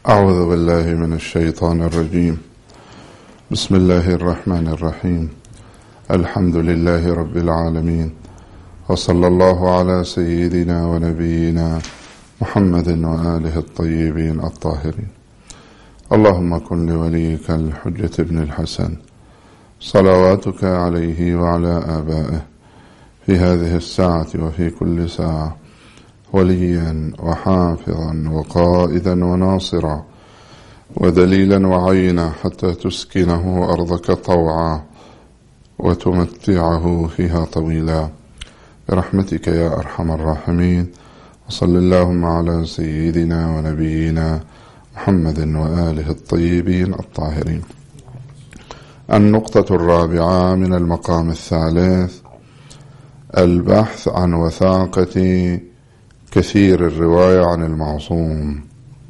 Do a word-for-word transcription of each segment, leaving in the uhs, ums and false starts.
أعوذ بالله من الشيطان الرجيم. بسم الله الرحمن الرحيم. الحمد لله رب العالمين، وصلى الله على سيدنا ونبينا محمد وآله الطيبين الطاهرين. اللهم كن لوليك الحجة بن الحسن صلواتك عليه وعلى آبائه في هذه الساعة وفي كل ساعة وليا وحافظا وقائدا وناصرا ودليلا وعينا، حتى تسكنه أرضك طوعا وتمتعه فيها طويلا برحمتك يا أرحم الراحمين. وصل اللهم على سيدنا ونبينا محمد وآله الطيبين الطاهرين. النقطة الرابعة من المقام الثالث: البحث عن وثاقة كثير الرواية عن المعصوم.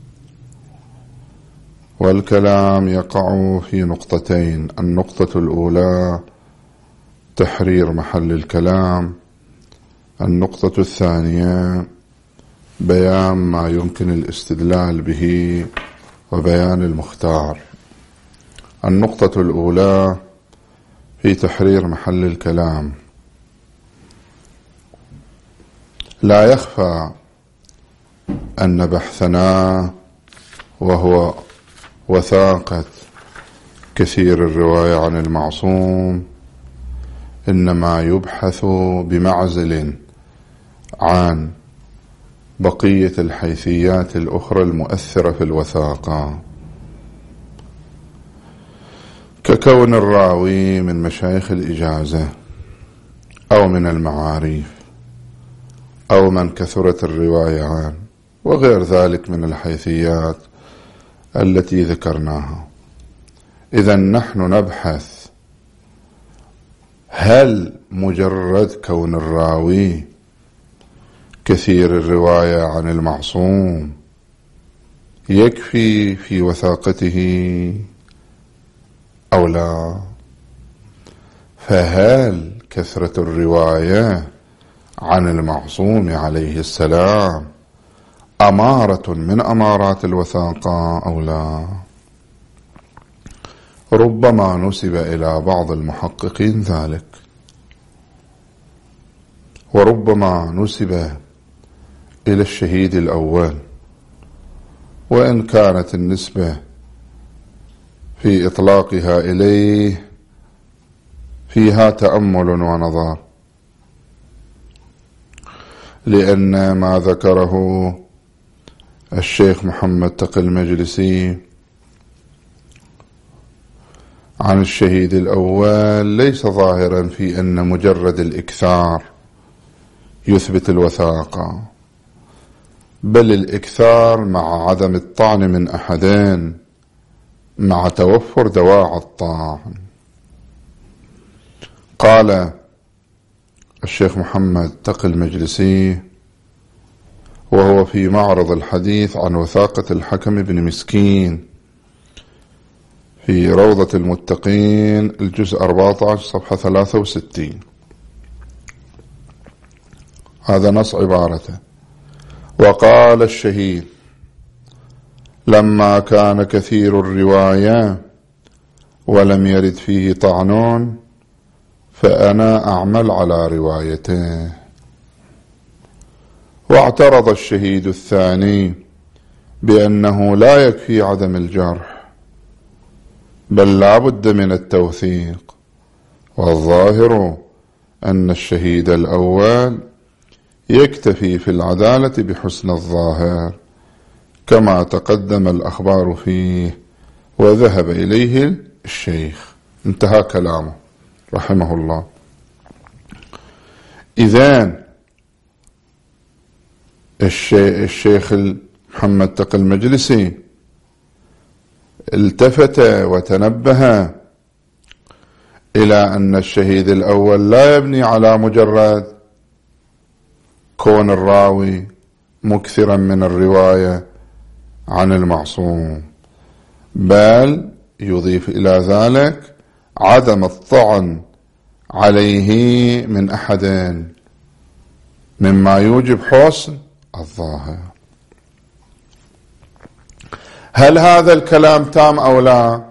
والكلام يقع في نقطتين: النقطة الأولى تحرير محل الكلام، النقطة الثانية بيان ما يمكن الاستدلال به وبيان المختار. النقطة الأولى في تحرير محل الكلام. لا يخفى أن بحثنا وهو وثاقة كثير الرواية عن المعصوم إنما يبحث بمعزل عن بقية الحيثيات الأخرى المؤثرة في الوثاقة، ككون الراوي من مشايخ الإجازة أو من المعاريف أو من كثرت الرواية عنه، وغير ذلك من الحيثيات التي ذكرناها. إذن نحن نبحث هل مجرد كون الراوي كثير الرواية عن المعصوم يكفي في وثاقته أو لا؟ فهل كثرة الرواية عن المعصوم عليه السلام أمارة من أمارات الوثاقة أو لا؟ ربما نسب إلى بعض المحققين ذلك، وربما نسب إلى الشهيد الأول، وإن كانت النسبة في إطلاقها إليه فيها تأمل ونظر، لأن ما ذكره الشيخ محمد تقي المجلسي عن الشهيد الأول ليس ظاهرا في أن مجرد الإكثار يثبت الوثاقة، بل الإكثار مع عدم الطعن من أحدين مع توفر دواعي الطعن. قال الشيخ محمد تقي المجلسي وهو في معرض الحديث عن وثاقة الحكم بن مسكين في روضة المتقين الجزء أربعة عشر صفحة ثلاثة وستين، هذا نص عبارته: وقال الشهيد: لما كان كثير الرواية ولم يرد فيه طعن فأنا أعمل على روايته. واعترض الشهيد الثاني بأنه لا يكفي عدم الجرح، بل لا بد من التوثيق، والظاهر أن الشهيد الأول يكتفي في العدالة بحسن الظاهر كما تقدم الأخبار فيه وذهب إليه الشيخ. انتهى كلامه رحمه الله. إذن الشيخ محمد تقي المجلسي التفت وتنبه إلى أن الشهيد الأول لا يبني على مجرد كون الراوي مكثرا من الرواية عن المعصوم، بل يضيف إلى ذلك عدم الطعن عليه من أحدين مما يوجب حسن الظاهر. هل هذا الكلام تام أو لا؟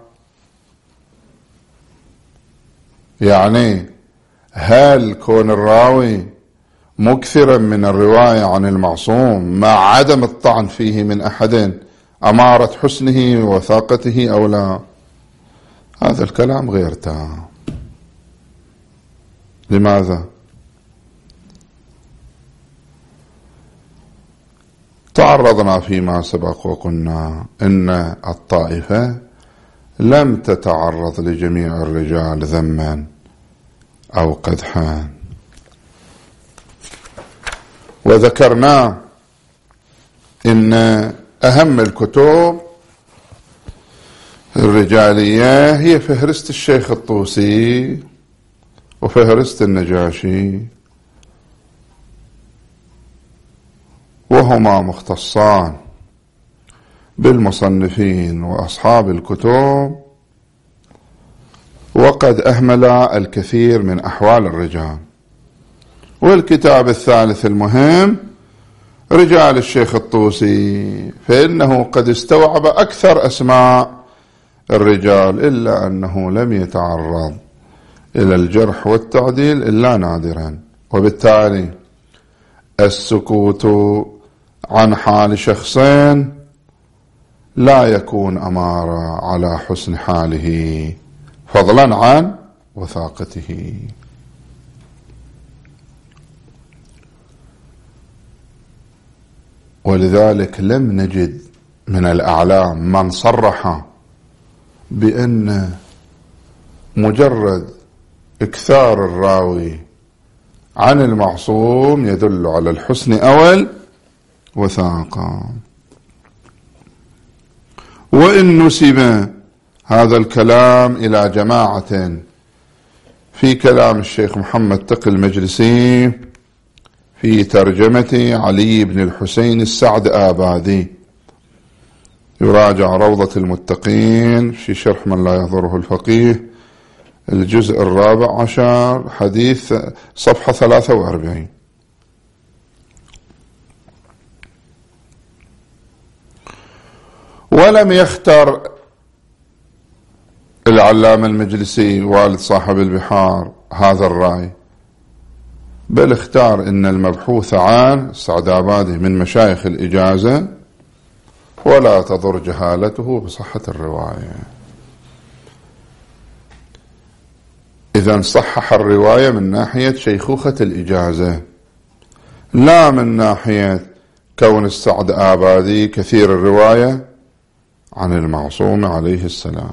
يعني هل كون الراوي مكثرا من الرواية عن المعصوم مع عدم الطعن فيه من أحد أمارة حسنه ووثاقته أو لا؟ هذا الكلام غير تام. لماذا؟ تعرضنا فيما سبق وقلنا إن الطائفة لم تتعرض لجميع الرجال ذما أو قدحا، وذكرنا إن أهم الكتب الرجالية هي فهرست الشيخ الطوسي وفهرست النجاشي، وهما مختصان بالمصنفين وأصحاب الكتب، وقد أهمل الكثير من أحوال الرجال. والكتاب الثالث المهم رجال الشيخ الطوسي، فإنه قد استوعب أكثر أسماء الرجال، إلا أنه لم يتعرض إلى الجرح والتعديل إلا نادرا، وبالتالي السكوت عن حال شخصين لا يكون أمارة على حسن حاله فضلا عن وثاقته. ولذلك لم نجد من الأعلام من صرح بأن مجرد إكثار الراوي عن المعصوم يدل على الحسن أو الوثاقة. وإن نسب هذا الكلام إلى جماعة في كلام الشيخ محمد تقي المجلسي في ترجمة علي بن الحسين السعد آبادي، يراجع روضة المتقين في شرح من لا يضره الفقيه الجزء الرابع عشر حديث صفحة ثلاثة وأربعين. ولم يختر العلامة المجلسي والد صاحب البحار هذا الرأي، بل اختار ان المبحوث عن السعد آبادي من مشايخ الإجازة ولا تضر جهالته بصحة الرواية. إذن صحح الرواية من ناحية شيخوخة الإجازة، لا من ناحية كون السعد آبادي كثير الرواية عن المعصوم عليه السلام.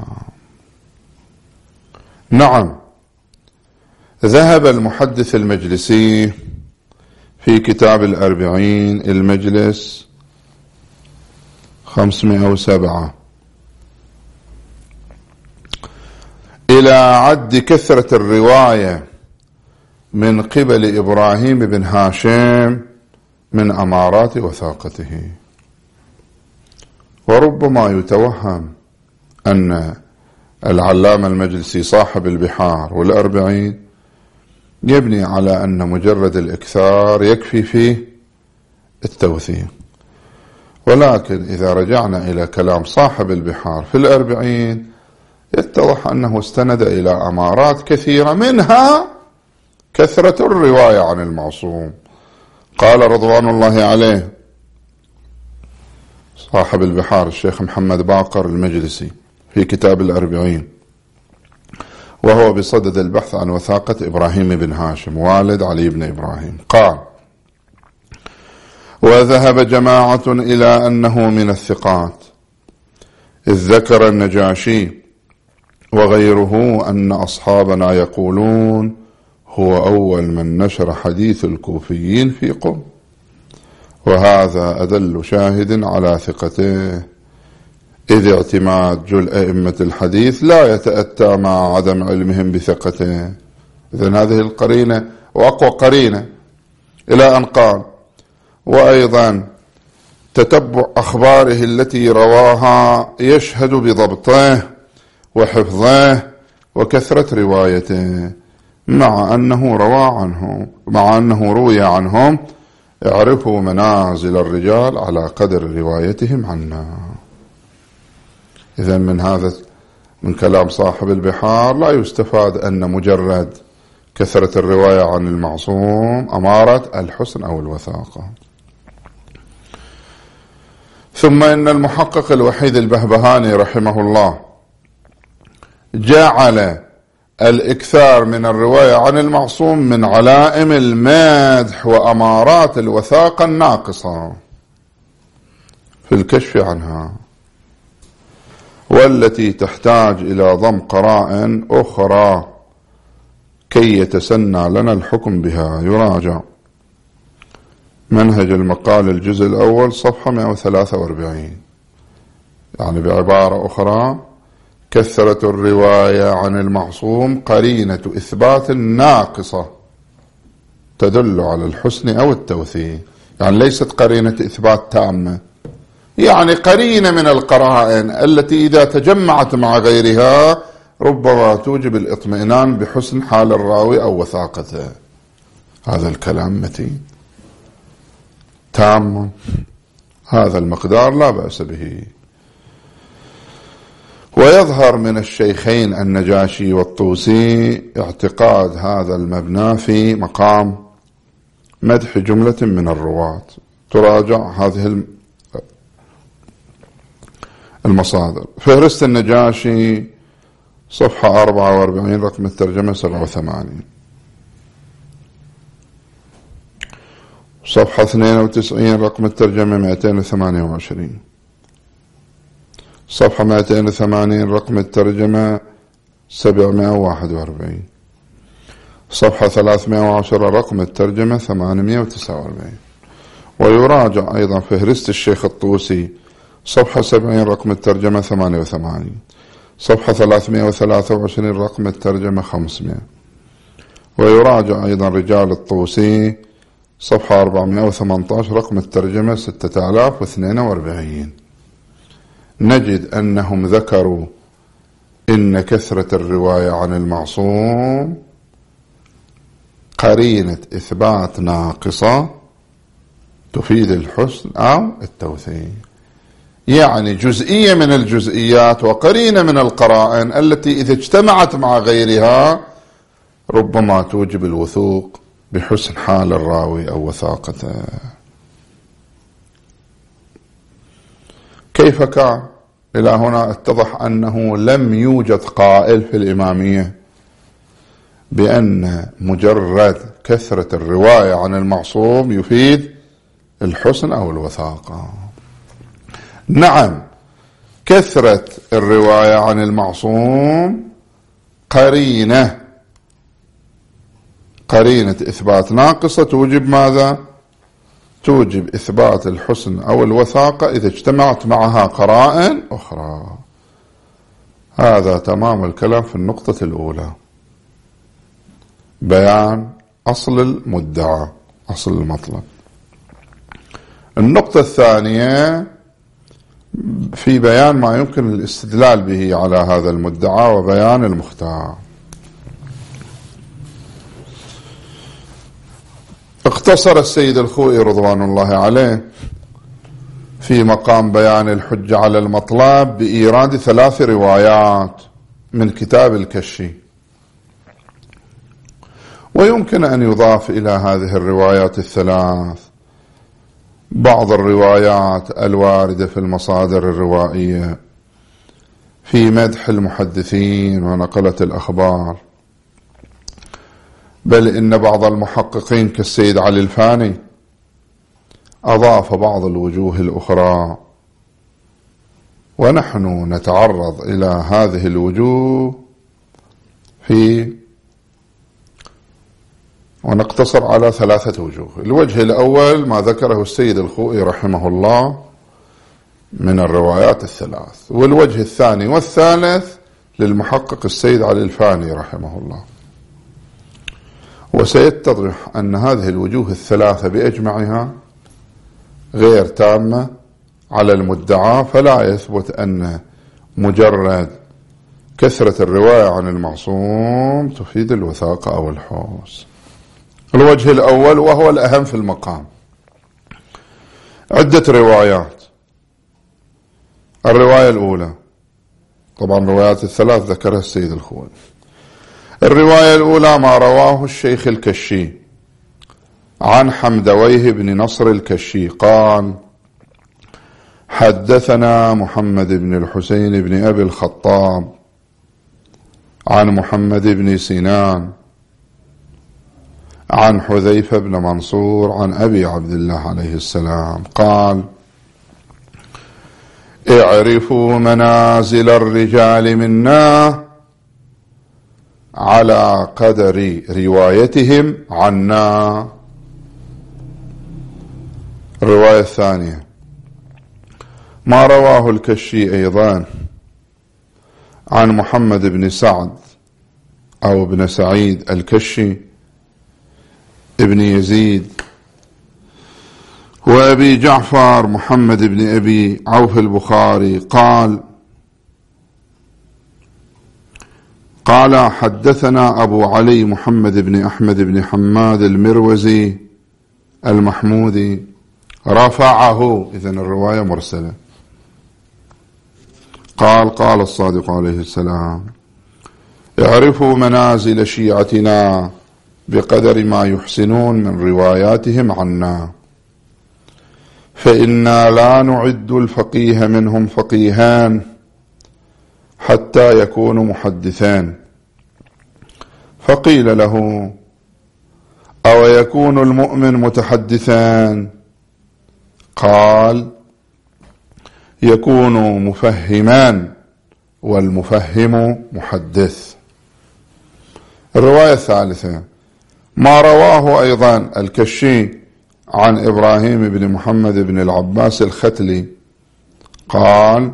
نعم، ذهب المحدث المجلسي في كتاب الأربعين المجلس خمسمائة وسبعة إلى عد كثرة الرواية من قبل إبراهيم بن هاشم من أمارات وثاقته. وربما يتوهم أن العلامة المجلسي صاحب البحار والأربعين يبني على أن مجرد الإكثار يكفي فيه التوثيق، ولكن إذا رجعنا إلى كلام صاحب البحار في الأربعين يتضح أنه استند إلى أمارات كثيرة، منها كثرة الرواية عن المعصوم. قال رضوان الله عليه صاحب البحار الشيخ محمد باقر المجلسي في كتاب الأربعين وهو بصدد البحث عن وثاقة إبراهيم بن هاشم والد علي بن إبراهيم، قال: وذهب جماعة إلى أنه من الثقات، إذ ذكر النجاشي وغيره أن أصحابنا يقولون هو أول من نشر حديث الكوفيين في قم، وهذا أدل شاهد على ثقته، إذ اعتماد جل أئمة الحديث لا يتأتى مع عدم علمهم بثقته. إذن هذه القرينة وأقوى قرينة، إلى أن قال: وأيضا تتبع أخباره التي رواها يشهد بضبطه وحفظه وكثرة روايته، مع أنه روى عنهم مع أنه روي عنهم اعرفوا منازل الرجال على قدر روايتهم عنا. إذن من هذا من كلام صاحب البحار لا يستفاد أن مجرد كثرة الرواية عن المعصوم أمارة الحسن أو الوثاقة. ثم إن المحقق الوحيد البهبهاني رحمه الله جعل الإكثار من الرواية عن المعصوم من علائم المدح وأمارات الوثاقة الناقصة في الكشف عنها، والتي تحتاج إلى ضم قرائن أخرى كي يتسنى لنا الحكم بها. يراجع منهج المقال الجزء الأول صفحة مئة وثلاثة وأربعين. يعني بعبارة أخرى، كثرة الرواية عن المعصوم قرينة إثبات ناقصة تدل على الحسن أو التوثيق، يعني ليست قرينة إثبات تامة، يعني قرينة من القرائن التي إذا تجمعت مع غيرها ربما توجب الاطمئنان بحسن حال الراوي أو وثاقته. هذا الكلام متين تام، هذا المقدار لا بأس به. ويظهر من الشيخين النجاشي والطوسي اعتقاد هذا المبنى في مقام مدح جملة من الرواة. تراجع هذه المصادر. فهرست النجاشي صفحة أربعة وأربعين رقم الترجمة سبعة وثمانين، صفحة اثنين وتسعين رقم الترجمة مئتين وثمانية وعشرين، صفحة مئتين وثمانين رقم الترجمة سبعمائة وواحد وأربعين، صفحة ثلاثمائة وعشرة رقم الترجمة ثمانمائة وتسعة وأربعين. ويراجع أيضا فهرست الشيخ الطوسي صفحة سبعين رقم الترجمة ثمانية وثمانين، صفحة ثلاثمائة وثلاثة وعشرين رقم الترجمة خمسمائة. ويراجع أيضا رجال الطوسي صفحة أربعمائة وثمانية عشر رقم الترجمة ستة آلاف واثنين وأربعين. نجد أنهم ذكروا إن كثرة الرواية عن المعصوم قرينة إثبات ناقصة تفيد الحسن أو التوثيق، يعني جزئية من الجزئيات وقرينة من القرائن التي إذا اجتمعت مع غيرها ربما توجب الوثوق بحسن حال الراوي أو وثاقته. كيف كان؟ إلى هنا اتضح أنه لم يوجد قائل في الإمامية بأن مجرد كثرة الرواية عن المعصوم يفيد الحسن أو الوثاقة. نعم، كثرة الرواية عن المعصوم قرينة قرينة إثبات ناقصة توجب ماذا؟ توجب إثبات الحسن أو الوثاقة إذا اجتمعت معها قرائن أخرى. هذا تمام الكلام في النقطة الأولى، بيان أصل المدعى، أصل المطلب. النقطة الثانية في بيان ما يمكن الاستدلال به على هذا المدعى وبيان المختار. اقتصر السيد الخوئي رضوان الله عليه في مقام بيان الحجة على المطلب بإيراد ثلاث روايات من كتاب الكشي، ويمكن أن يضاف إلى هذه الروايات الثلاث بعض الروايات الواردة في المصادر الروائية في مدح المحدثين ونقلة الأخبار، بل إن بعض المحققين كالسيد علي الفاني أضاف بعض الوجوه الأخرى، ونحن نتعرض إلى هذه الوجوه في ونقتصر على ثلاثة وجوه. الوجه الأول ما ذكره السيد الخوئي رحمه الله من الروايات الثلاث، والوجه الثاني والثالث للمحقق السيد علي الفاني رحمه الله. وسيتضح أن هذه الوجوه الثلاثة بأجمعها غير تامة على المدعى، فلا يثبت أن مجرد كثرة الرواية عن المعصوم تفيد الوثاقة أو الحسن. الوجه الأول وهو الأهم في المقام، عدة روايات. الرواية الأولى طبعا الروايات الثلاث ذكرها السيد الخوئي. الرواية الأولى ما رواه الشيخ الكشي عن حمدويه بن نصر الكشي قال: حدثنا محمد بن الحسين بن أبي الخطاب عن محمد بن سنان عن حذيفة بن منصور عن أبي عبد الله عليه السلام قال: اعرفوا منازل الرجال منا على قدر روايتهم عنا. الرواية الثانية ما رواه الكشي أيضا عن محمد بن سعد أو بن سعيد الكشي ابن يزيد وأبي جعفر محمد بن أبي عوف البخاري قال: قال حدثنا أبو علي محمد بن أحمد بن حماد المروزي المحمودي رفعه، إذن الرواية مرسلة، قال: قال الصادق عليه السلام: اعرفوا منازل شيعتنا بقدر ما يحسنون من رواياتهم عنا، فإنا لا نعد الفقيه منهم فقيهان حتى يكونوا محدثان. فقيل له: أو يكون المؤمن متحدثان؟ قال: يكون مفهمان والمفهم محدث. الرواية الثالثة ما رواه أيضا الكشي عن إبراهيم بن محمد بن العباس الختلي قال: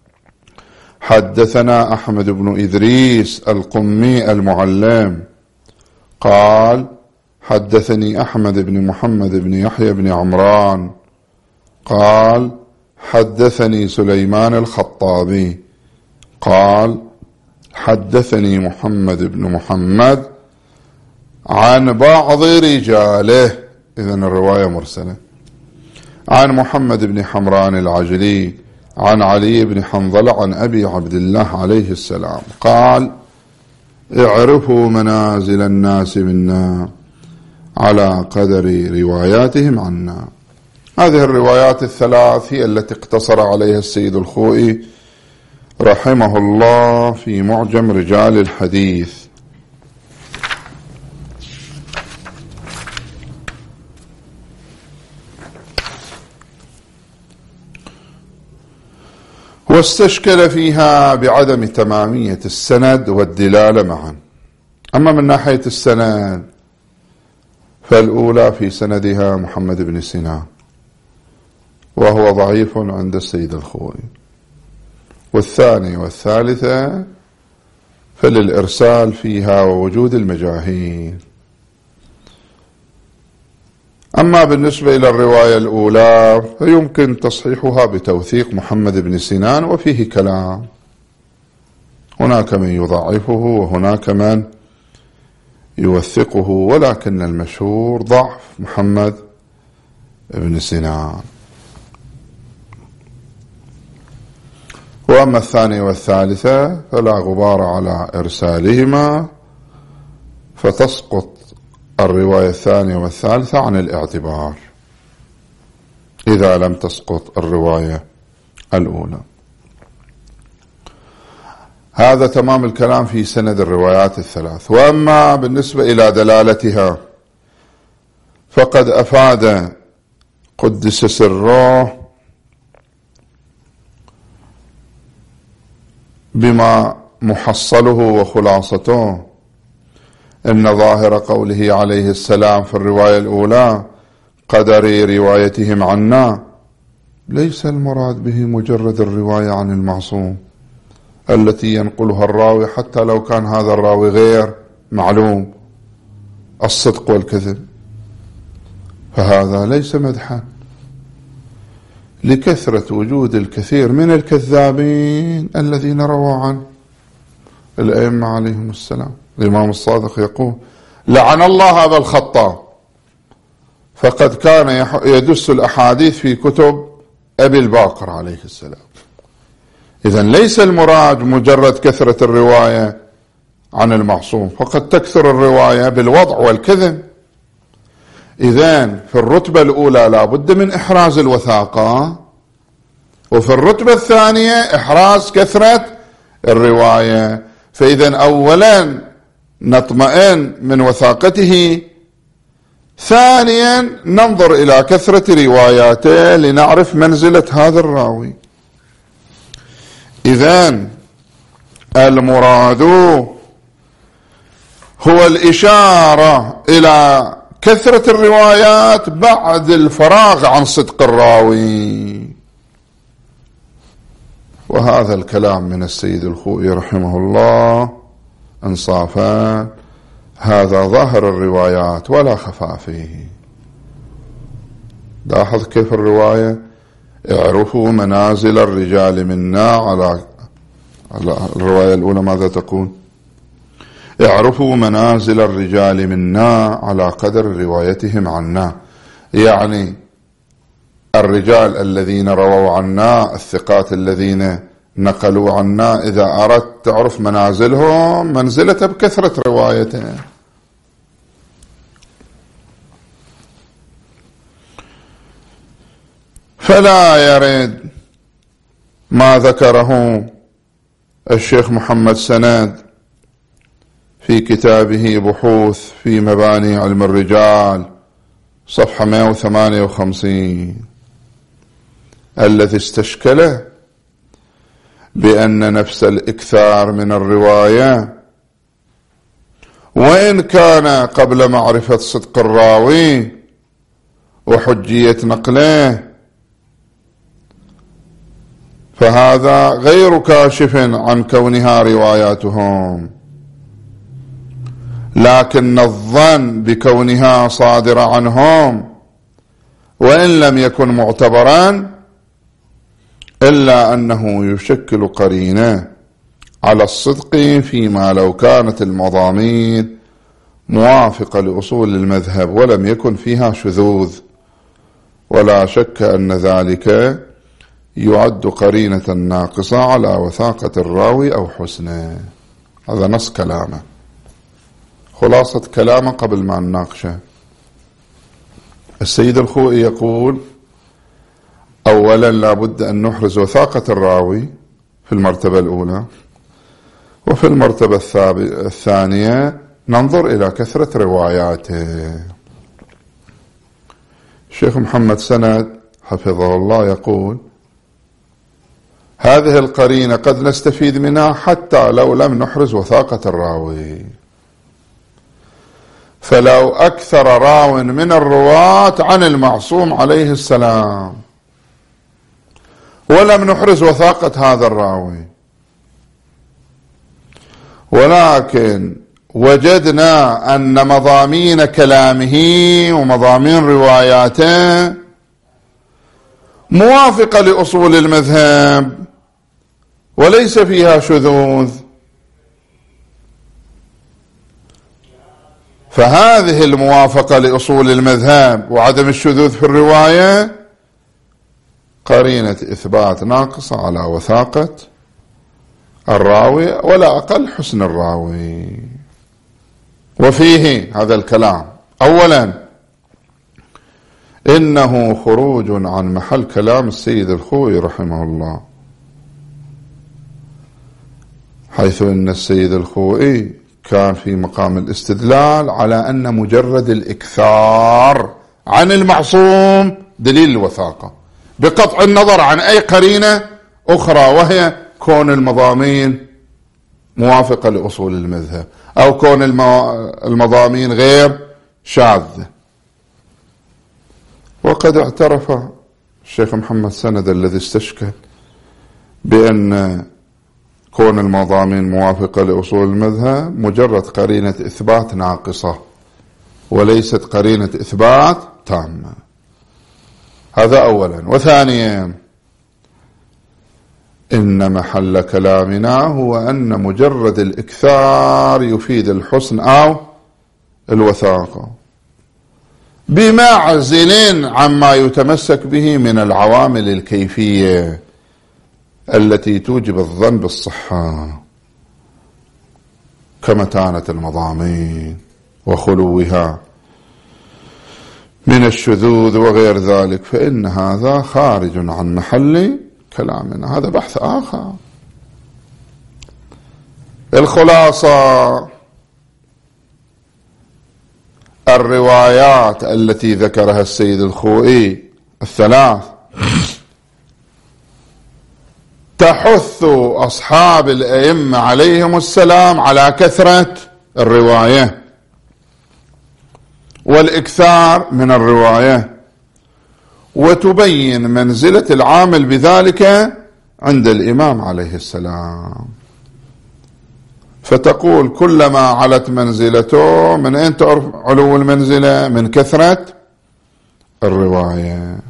حدثنا أحمد بن إدريس القمي المعلم قال: حدثني أحمد بن محمد بن يحيى بن عمران قال: حدثني سليمان الخطابي قال: حدثني محمد بن محمد عن بعض رجاله، إذن الرواية مرسلة، عن محمد بن حمران العجلي عن علي بن حنظلة عن أبي عبد الله عليه السلام قال: اعرفوا منازل الناس منا على قدر رواياتهم عنا. هذه الروايات الثلاث هي التي اقتصر عليها السيد الخوئي رحمه الله في معجم رجال الحديث. واستشكل فيها بعدم تمامية السند والدلالة معا. أما من ناحية السند فالأولى في سندها محمد بن سنان وهو ضعيف عند السيد الخوئي، والثانية والثالثة فللإرسال فيها ووجود المجاهيل. أما بالنسبة إلى الرواية الأولى فيمكن تصحيحها بتوثيق محمد بن سنان وفيه كلام، هناك من يضعفه وهناك من يوثقه، ولكن المشهور ضعف محمد بن سنان. وأما الثانية والثالثة فلا غبار على إرسالهما، فتسقط الرواية الثانية والثالثة عن الاعتبار إذا لم تسقط الرواية الأولى. هذا تمام الكلام في سند الروايات الثلاث. وأما بالنسبة إلى دلالتها فقد أفاد قدس سره بما محصله وخلاصته إن ظاهر قوله عليه السلام في الرواية الأولى قدر روايتهم عنا ليس المراد به مجرد الرواية عن المعصوم التي ينقلها الراوي حتى لو كان هذا الراوي غير معلوم الصدق والكذب، فهذا ليس مدحا لكثرة وجود الكثير من الكذابين الذين رووا عن الأئمة عليهم السلام. الإمام الصادق يقول: لعن الله أبا الخطاب، فقد كان يدس الأحاديث في كتب أبي الباقر عليه السلام. إذن ليس المراد مجرد كثرة الرواية عن المعصوم، فقد تكثر الرواية بالوضع والكذب. إذن في الرتبة الأولى لا بد من إحراز الوثاقة، وفي الرتبة الثانية إحراز كثرة الرواية. فإذن أولا نطمئن من وثاقته، ثانيا ننظر إلى كثرة رواياته لنعرف منزلة هذا الراوي. إذن المراد هو الإشارة إلى كثرة الروايات بعد الفراغ عن صدق الراوي. وهذا الكلام من السيد الخوئي رحمه الله انصافا، هذا ظاهر الروايات ولا خفاء فيه. لاحظ كيف الرواية: اعرفوا منازل الرجال منا على, على الرواية الأولى ماذا تقول؟ اعرفوا منازل الرجال منا على قدر روايتهم عنا. يعني الرجال الذين رووا عنا، الثقات الذين نقلوا عنا، إذا أردت تعرف منازلهم منزلته بكثرة روايته. فلا يرد ما ذكره الشيخ محمد سند في كتابه بحوث في مباني علم الرجال صفحة مئة وثمانية وخمسين، الذي استشكله بأن نفس الإكثار من الرواية وإن كان قبل معرفة صدق الراوي وحجية نقله، فهذا غير كاشف عن كونها رواياتهم، لكن الظن بكونها صادرة عنهم وإن لم يكن معتبرا، إلا أنه يشكل قرينة على الصدق فيما لو كانت المضامين موافقة لأصول المذهب ولم يكن فيها شذوذ، ولا شك أن ذلك يعد قرينة ناقصة على وثاقة الراوي أو حسنه. هذا نص كلامه، خلاصة كلامه قبل ما نناقشه. السيد الخوئي يقول: أولا لابد أن نحرز وثاقة الراوي في المرتبة الأولى، وفي المرتبة الثانية ننظر إلى كثرة رواياته. الشيخ محمد سند حفظه الله يقول: هذه القرينة قد نستفيد منها حتى لو لم نحرز وثاقة الراوي. فلو أكثر راو من الرواة عن المعصوم عليه السلام ولم نحرز وثاقة هذا الراوي، ولكن وجدنا أن مضامين كلامه ومضامين رواياته موافقة لأصول المذهب وليس فيها شذوذ، فهذه الموافقة لأصول المذهب وعدم الشذوذ في الرواية قرينة إثبات ناقصة على وثاقة الراوي، ولا أقل حسن الراوي. وفيه هذا الكلام: أولا إنه خروج عن محل كلام السيد الخوئي رحمه الله، حيث إن السيد الخوئي كان في مقام الاستدلال على أن مجرد الإكثار عن المعصوم دليل الوثاقة، بقطع النظر عن أي قرينة أخرى، وهي كون المضامين موافقة لأصول المذهب أو كون المضامين غير شاذة. وقد اعترف الشيخ محمد سند الذي استشكل بأن كون المضامين موافقة لأصول المذهب مجرد قرينة إثبات ناقصة وليست قرينة إثبات تامة. هذا أولا. وثانيا إن محل كلامنا هو أن مجرد الإكثار يفيد الحسن أو الوثاقة، بمعزل عما يتمسك به من العوامل الكيفية، التي توجب الظن بالصحة كمتانة المضامين وخلوها من الشذوذ وغير ذلك، فإن هذا خارج عن محل كلامنا، هذا بحث آخر. الخلاصة: الروايات التي ذكرها السيد الخوئي الثلاث تحث أصحاب الأئمة عليهم السلام على كثرة الرواية والإكثار من الرواية، وتبين منزلة العامل بذلك عند الإمام عليه السلام، فتقول كلما علت منزلته. من أين تعرف علو المنزلة؟ من كثرة الرواية.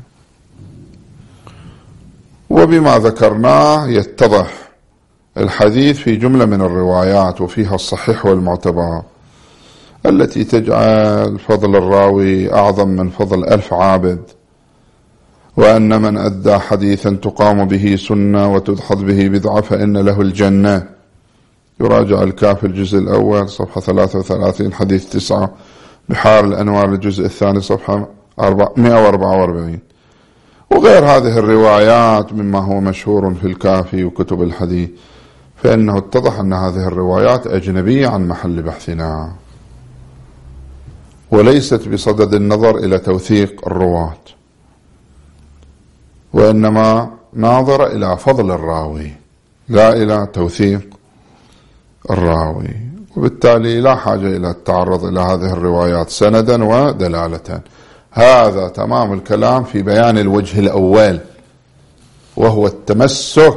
وبما ذكرناه يتضح الحديث في جملة من الروايات، وفيها الصحيح والمعتبر التي تجعل فضل الراوي أعظم من فضل ألف عابد، وأن من أدى حديثا تقام به سنة وتدحض به بدعة فإن له الجنة. يراجع الكافي الجزء الأول صفحة ثلاثة وثلاثين، حديث تسعة، بحار الأنوار الجزء الثاني صفحة مئة وأربعة وأربعين، وغير هذه الروايات مما هو مشهور في الكافي وكتب الحديث، فإنه اتضح أن هذه الروايات أجنبية عن محل بحثنا، وليست بصدد النظر إلى توثيق الرواة، وإنما ناظر إلى فضل الراوي لا إلى توثيق الراوي، وبالتالي لا حاجة إلى التعرض إلى هذه الروايات سندا ودلالة. هذا تمام الكلام في بيان الوجه الأول، وهو التمسك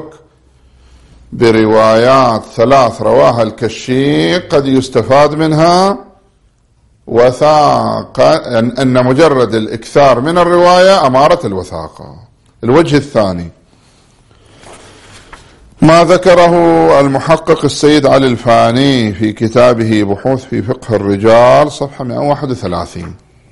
بروايات ثلاث رواها الكشي قد يستفاد منها وثاقة، أن مجرد الإكثار من الرواية أمارة الوثاقة. الوجه الثاني ما ذكره المحقق السيد علي الفاني في كتابه بحوث في فقه الرجال صفحة مئة وواحد وثلاثين.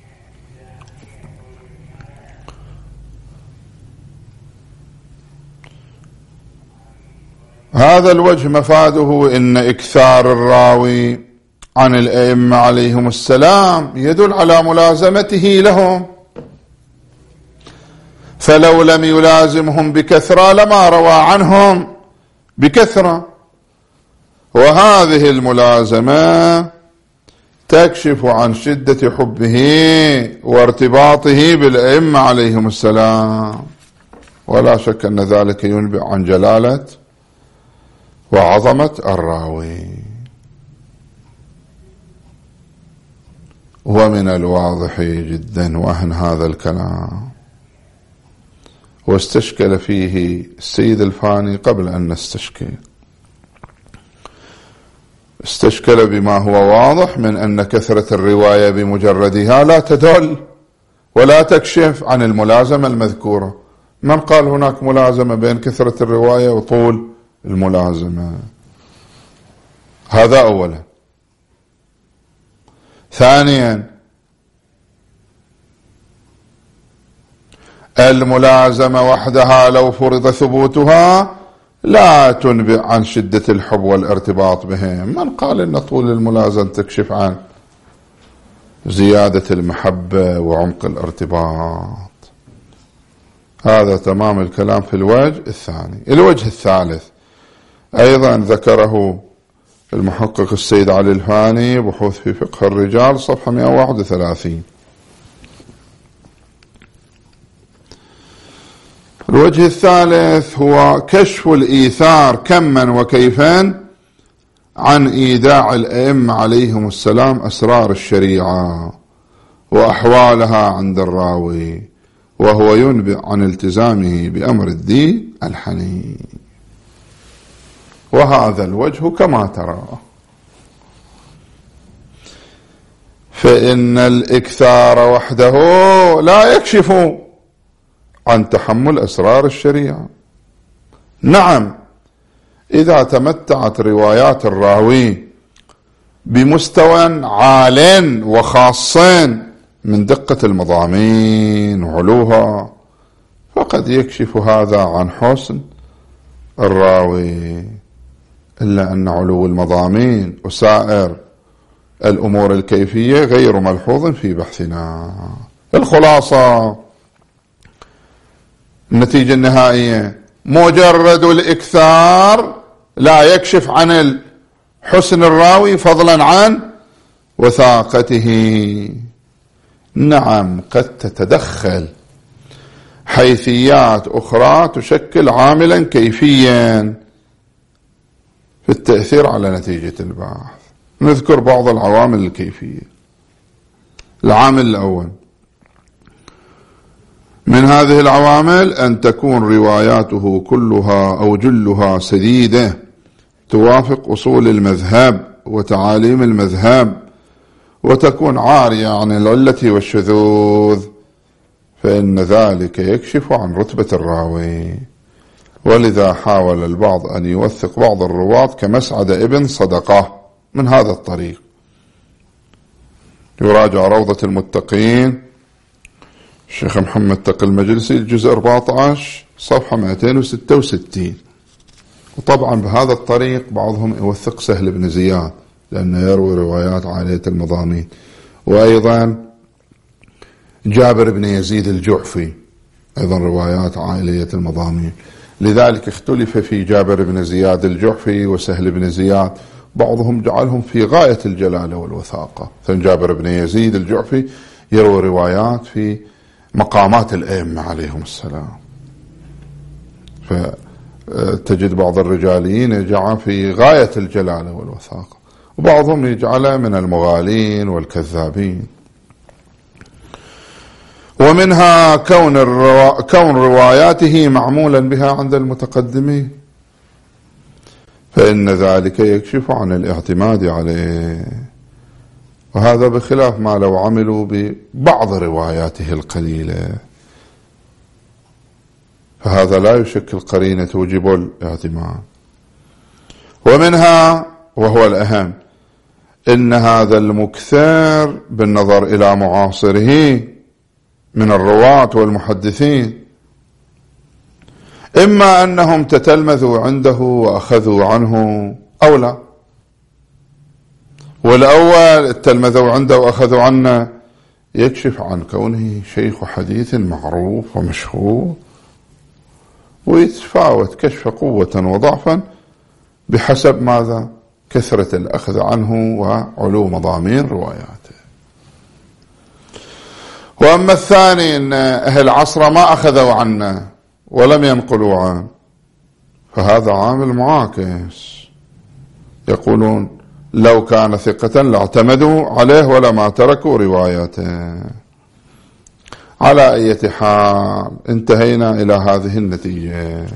هذا الوجه مفاده إن إكثار الراوي عن الأئمة عليهم السلام يدل على ملازمته لهم، فلو لم يلازمهم بكثرة لما روى عنهم بكثرة، وهذه الملازمة تكشف عن شدة حبه وارتباطه بالأئمة عليهم السلام، ولا شك أن ذلك ينبئ عن جلالة وعظمة الراوي. ومن الواضح جدا وهن هذا الكلام، واستشكل فيه السيد الفاني قبل أن نستشكل، استشكل بما هو واضح من أن كثرة الرواية بمجردها لا تدل ولا تكشف عن الملازمة المذكورة. من قال هناك ملازمة بين كثرة الرواية وطول الملازمة؟ هذا أولا. ثانيا، الملازمة وحدها لو فرض ثبوتها لا تنبئ عن شدة الحب والارتباط بهم. من قال أن طول الملازمة تكشف عن زيادة المحبة وعمق الارتباط؟ هذا تمام الكلام في الوجه الثاني. الوجه الثالث أيضا ذكره المحقق السيد علي الفاني بحوث في فقه الرجال صفحة مئة وواحد وثلاثين. الوجه الثالث هو كشف الإيثار كما وكيفا عن إيداع الأئمة عليهم السلام أسرار الشريعة وأحوالها عند الراوي، وهو ينبئ عن التزامه بأمر الدين الحنيف. وهذا الوجه كما ترى، فإن الإكثار وحده لا يكشف عن تحمل أسرار الشريعة. نعم، إذا تمتعت روايات الراوي بمستوى عال وخاص من دقة المضامين وعلوها، فقد يكشف هذا عن حسن الراوي، إلا أن علو المضامين وسائر الأمور الكيفية غير ملحوظ في بحثنا. الخلاصة، النتيجة النهائية، مجرد الإكثار لا يكشف عن حسن الراوي فضلا عن وثاقته. نعم، قد تتدخل حيثيات أخرى تشكل عاملا كيفيا في التأثير على نتيجة البحث. نذكر بعض العوامل الكيفية. العامل الأول من هذه العوامل أن تكون رواياته كلها أو جلها سديدة توافق أصول المذهب وتعاليم المذهب، وتكون عارية عن العلة والشذوذ، فإن ذلك يكشف عن رتبة الراوي. ولذا حاول البعض أن يوثق بعض الرواة كمسعد ابن صدقة من هذا الطريق. يراجع روضة المتقين الشيخ محمد تقي المجلسي الجزء أربعة عشر صفحة مئتين وستة وستين. وطبعا بهذا الطريق بعضهم يوثق سهل بن زياد لأنه يروي روايات عالية المضامين، وأيضا جابر بن يزيد الجعفي أيضا روايات عالية المضامين. لذلك اختلف في جابر بن زياد الجعفي وسهل بن زياد، بعضهم جعلهم في غاية الجلالة والوثاقة. جابر بن يزيد الجعفي يروي روايات في مقامات الأئمة عليهم السلام، فتجد بعض الرجاليين يجعل في غاية الجلالة والوثاقة، وبعضهم يجعله من المغالين والكذابين. ومنها كون, الروا... كون رواياته معمولا بها عند المتقدمين، فإن ذلك يكشف عن الاعتماد عليه، وهذا بخلاف ما لو عملوا ببعض رواياته القليلة، فهذا لا يشكل قرينة توجب الاعتماد. ومنها وهو الأهم إن هذا المكثر بالنظر إلى معاصره من الرواة والمحدثين إما أنهم تتلمذوا عنده وأخذوا عنه أو لا. والأول التلمذوا عنده وأخذوا عنه يكشف عن كونه شيخ حديث معروف ومشهور، ويتفاوت كشف قوة وضعفا بحسب ماذا؟ كثرة الأخذ عنه وعلو مضامين رواياته. وأما الثاني أن أهل عصر ما أخذوا عنه ولم ينقلوا عنه، فهذا عامل معاكس. يقولون لو كان ثقة لاعتمدوا عليه ولما تركوا رواياته. على أي حال انتهينا إلى هذه النتيجة: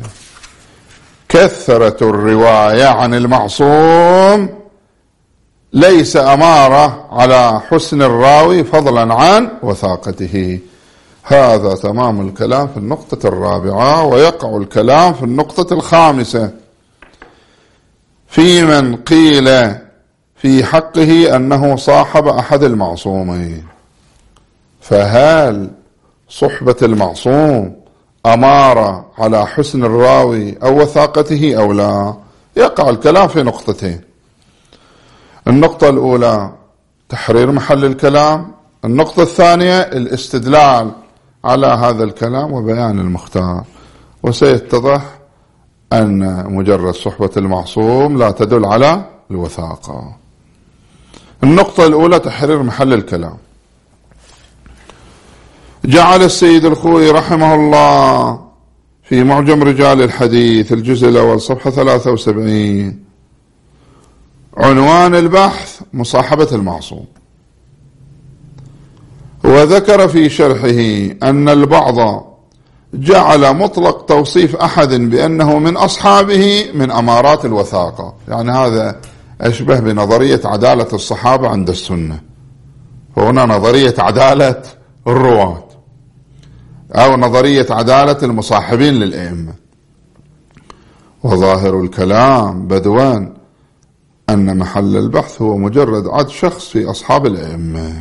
كثرة الرواية عن المعصوم ليس أمارة على حسن الراوي فضلا عن وثاقته. هذا تمام الكلام في النقطة الرابعة، ويقع الكلام في النقطة الخامسة في من قيل في حقه أنه صاحب أحد المعصومين. فهل صحبة المعصوم أمارة على حسن الراوي أو وثاقته أو لا؟ يقع الكلام في نقطتين: النقطة الأولى تحرير محل الكلام، النقطة الثانية الاستدلال على هذا الكلام وبيان المختار. وسيتضح أن مجرد صحبة المعصوم لا تدل على الوثاقة. النقطة الأولى تحرير محل الكلام. جعل السيد الخوئي رحمه الله في معجم رجال الحديث الجزء الأول صفحة ثلاثة وسبعين عنوان البحث مصاحبة المعصوم، وذكر في شرحه أن البعض جعل مطلق توصيف أحد بأنه من أصحابه من أمارات الوثاقة. يعني هذا أشبه بنظرية عدالة الصحابة عند السنة، فهنا نظرية عدالة الرواة أو نظرية عدالة المصاحبين للأئمة. وظاهر الكلام بدوان أن محل البحث هو مجرد عد شخص في أصحاب الأئمة،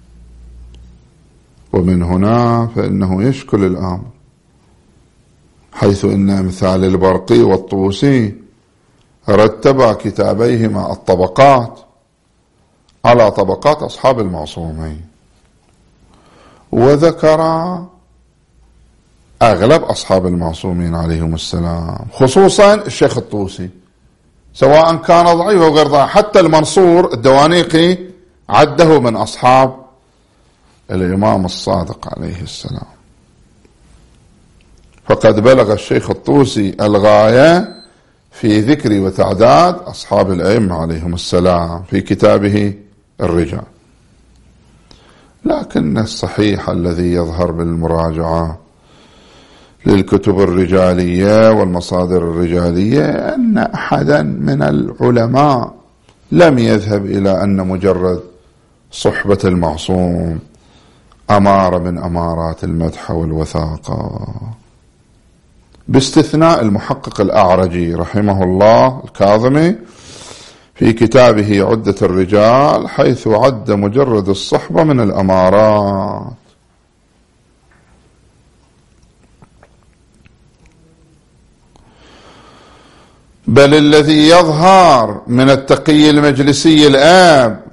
ومن هنا فإنه يشكل الأمر حيث إن أمثال البرقي والطوسي رتبا كتابيهما الطبقات على طبقات أصحاب المعصومين، وذكرا أغلب أصحاب المعصومين عليهم السلام، خصوصا الشيخ الطوسي، سواء كان ضعيف أو غير ضعيف. حتى المنصور الدوانيقي عده من أصحاب الإمام الصادق عليه السلام. فقد بلغ الشيخ الطوسي الغاية في ذكر وتعداد أصحاب الأئمة عليهم السلام في كتابه الرجال. لكن الصحيح الذي يظهر بالمراجعة للكتب الرجالية والمصادر الرجالية أن أحدا من العلماء لم يذهب إلى أن مجرد صحبة المعصوم أمارة من أمارات المدح والوثاقة، باستثناء المحقق الأعرجي رحمه الله الكاظمي في كتابه عدة الرجال، حيث عد مجرد الصحبة من الأمارات. بل الذي يظهر من التقي المجلسي الآب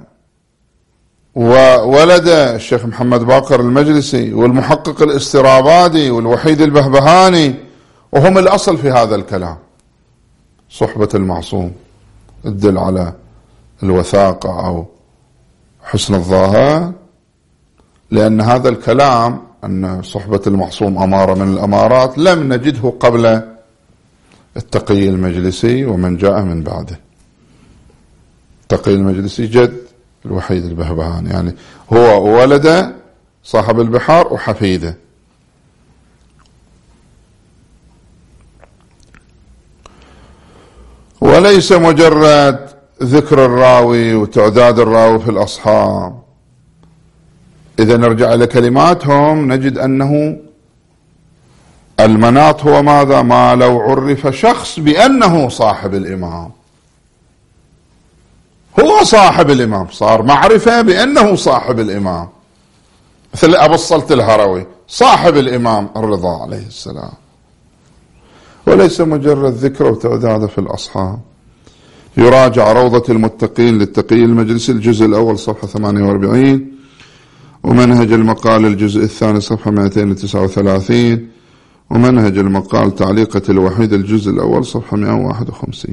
وولد الشيخ محمد باقر المجلسي والمحقق الاسترابادي والوحيد البهبهاني، وهم الأصل في هذا الكلام، صحبة المعصوم تدل على الوثاقة أو حسن الظاهر، لأن هذا الكلام أن صحبة المعصوم أمارة من الأمارات لم نجده قبل التقي المجلسي ومن جاء من بعده. التقي المجلسي جد الوحيد البهبهاني، يعني هو ولد صاحب البحار وحفيده. وليس مجرد ذكر الراوي وتعداد الراوي في الأصحاب. إذا نرجع إلى كلماتهم نجد أنه المناط هو ماذا؟ ما لو عرف شخص بأنه صاحب الإمام، هو صاحب الإمام، صار معرفة بأنه صاحب الإمام، مثل أبو الصلت الهروي صاحب الإمام الرضا عليه السلام. وليس مجرد ذكر وتعداد في الأصحاب. يراجع روضة المتقين للتقي المجلسي الجزء الأول صفحة ثمانية وأربعين، ومنهج المقال الجزء الثاني صفحة مئتين وتسعة وثلاثين، ومنهج المقال تعليقة الوحيد الجزء الأول صفحة مئة وواحد وخمسين.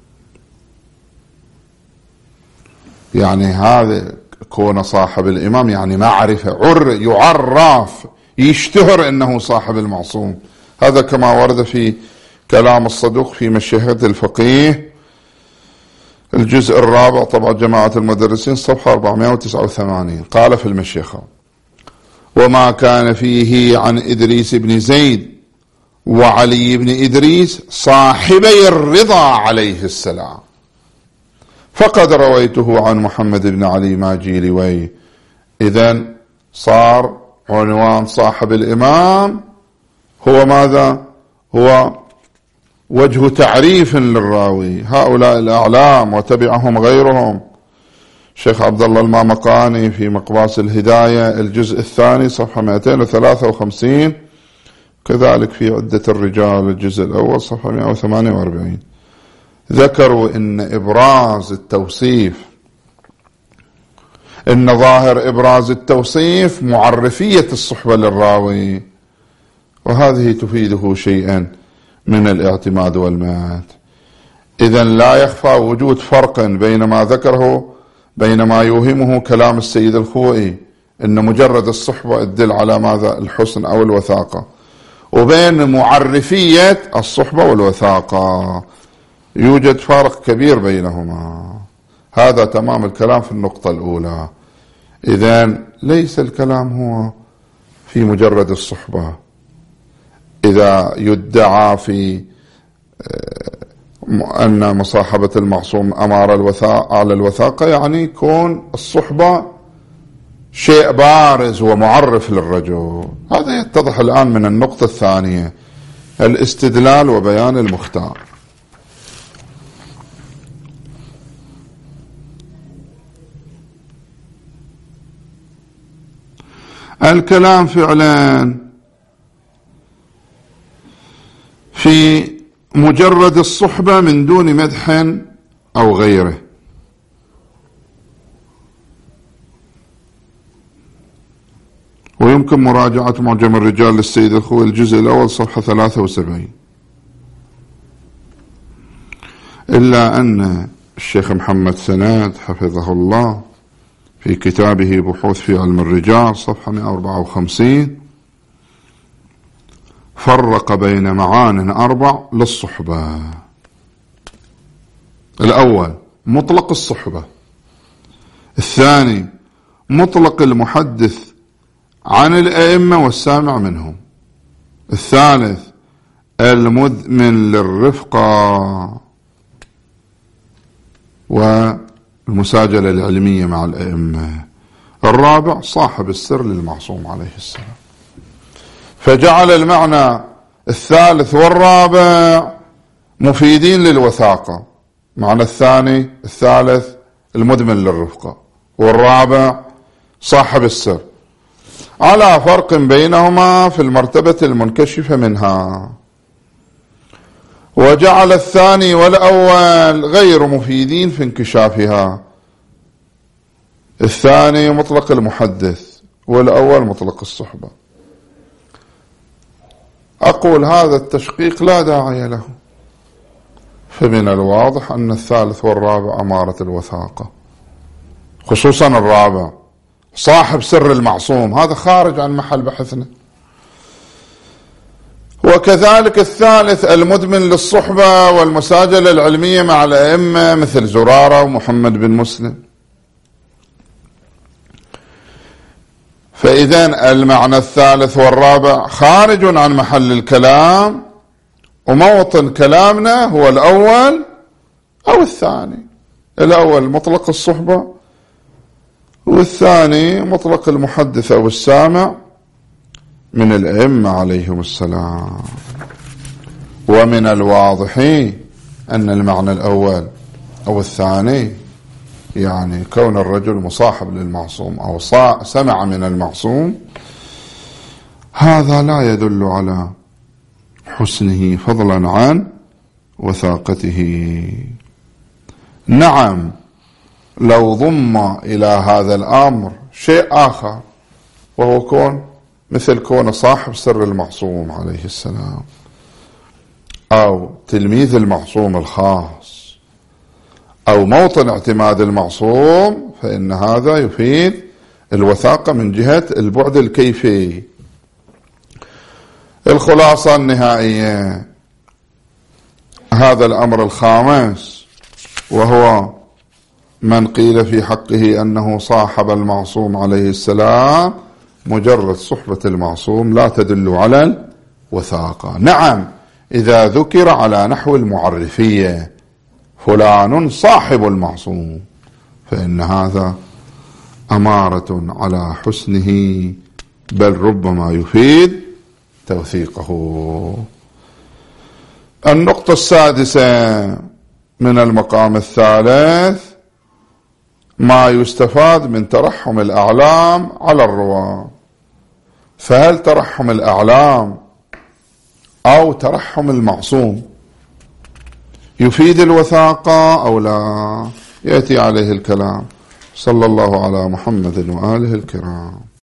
يعني هذا كون صاحب الإمام يعني معرفة، عر يعرف يشتهر أنه صاحب المعصوم. هذا كما ورد في كلام الصدوق في مشيخة الفقيه الجزء الرابع طبعا جماعة المدرسين صفحة أربعمائة وتسعة وثمانين. قال في المشيخة: وما كان فيه عن إدريس بن زيد وعلي بن إدريس صاحبي الرضا عليه السلام، فقد رويته عن محمد بن علي ماجي لوي. إذن صار عنوان صاحب الإمام هو ماذا؟ هو وجه تعريف للراوي. هؤلاء الأعلام وتبعهم غيرهم. شيخ عبد الله المامقاني في مقباس الهداية الجزء الثاني صفحة مئتين وثلاثة وخمسين، كذلك في عدة الرجال الجزء الأول صفحة مئة وثمانية وأربعين، ذكروا إن إبراز التوصيف، إن ظاهر إبراز التوصيف معرفية الصحبة للراوي، وهذه تفيده شيئا من الاعتماد والمات. إذن لا يخفى وجود فرق بين ما ذكره، بين ما يوهمه كلام السيد الخوئي إن مجرد الصحبة تدل على ماذا؟ الحسن أو الوثاقة، وبين معرفية الصحبة والوثاقة يوجد فرق كبير بينهما. هذا تمام الكلام في النقطة الأولى. إذن ليس الكلام هو في مجرد الصحبة. إذا يدعى في أن مصاحبة المعصوم أمارة الوثاقة على الوثاقة، يعني يكون الصحبة شيء بارز ومعرف للرجل. هذا يتضح الآن من النقطة الثانية، الاستدلال وبيان المختار. الكلام فعلا بمجرد الصحبة من دون مدح أو غيره. ويمكن مراجعة معجم الرجال للسيد الخوئي الجزء الأول صفحة ثلاثة وسبعين. إلا أن الشيخ محمد سند حفظه الله في كتابه بحوث في علم الرجال صفحة مئة وأربعة وخمسين فرق بين معان أربع للصحبة. الأول مطلق الصحبة، الثاني مطلق المحدث عن الأئمة والسامع منهم، الثالث المدمن للرفقة والمساجلة العلمية مع الأئمة، الرابع صاحب السر للمعصوم عليه السلام. فجعل المعنى الثالث والرابع مفيدين للوثاقة، معنى الثاني الثالث المدمن للرفقة، والرابع صاحب السر، على فرق بينهما في المرتبة المنكشفة منها. وجعل الثاني والأول غير مفيدين في انكشافها، الثاني مطلق المحدث والأول مطلق الصحبة. أقول هذا التشقيق لا داعي له، فمن الواضح أن الثالث والرابع أمارة الوثاقة، خصوصا الرابع صاحب سر المعصوم، هذا خارج عن محل بحثنا. وكذلك الثالث المدمن للصحبة والمساجلة العلمية مع الأئمة مثل زرارة ومحمد بن مسلم. فإذا المعنى الثالث والرابع خارج عن محل الكلام، وموطن كلامنا هو الأول أو الثاني. الأول مطلق الصحبة، والثاني مطلق المحدث أو السامع من الأئمة عليهم السلام. ومن الواضح أن المعنى الأول أو الثاني يعني كون الرجل مصاحب للمعصوم أو سمع من المعصوم، هذا لا يدل على حسنه فضلا عن وثاقته. نعم، لو ضم إلى هذا الأمر شيء آخر، وهو كون مثل كون صاحب سر المعصوم عليه السلام أو تلميذ المعصوم الخاص أو موطن اعتماد المعصوم، فإن هذا يفيد الوثاقة من جهة البعد الكيفي. الخلاصة النهائية هذا الأمر الخامس، وهو من قيل في حقه أنه صاحب المعصوم عليه السلام، مجرد صحبة المعصوم لا تدل على الوثاقة. نعم، إذا ذكر على نحو المعرفية فلان صاحب المعصوم، فإن هذا أمارة على حسنه، بل ربما يفيد توثيقه. النقطة السادسة من المقام الثالث ما يستفاد من ترحم الأعلام على الرواة. فهل ترحم الأعلام أو ترحم المعصوم يفيد الوثاقة أو لا؟ يأتي عليه الكلام. صلى الله على محمد وآله الكرام.